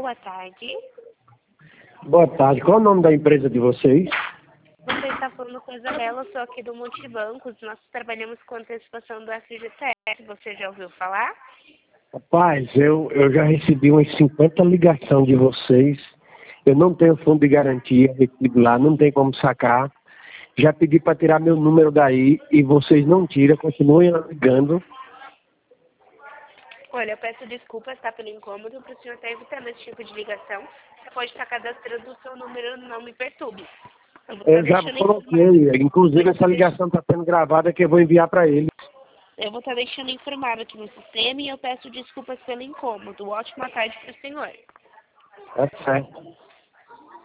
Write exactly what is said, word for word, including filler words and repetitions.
Boa tarde. Boa tarde. Qual é o nome da empresa de vocês? Você está falando com a Isabela, eu sou aqui do Multibancos. Nós trabalhamos com antecipação do F G T S. Você já ouviu falar? Rapaz, eu, eu já recebi umas cinquenta ligações de vocês. Eu não tenho fundo de garantia, recebi lá, não tem como sacar. Já pedi para tirar meu número daí e vocês não tiram, continuem ligando. Olha, eu peço desculpas, tá, pelo incômodo, para o senhor estar evitando esse tipo de ligação. Você pode estar cadastrando o seu número, não me perturbe. Eu vou estar Eu já deixando coloquei, informado. inclusive essa ligação está sendo gravada que eu vou enviar para eles. Eu vou estar deixando informado aqui no sistema e eu peço desculpas pelo incômodo. Ótima tarde para o senhor. É certo.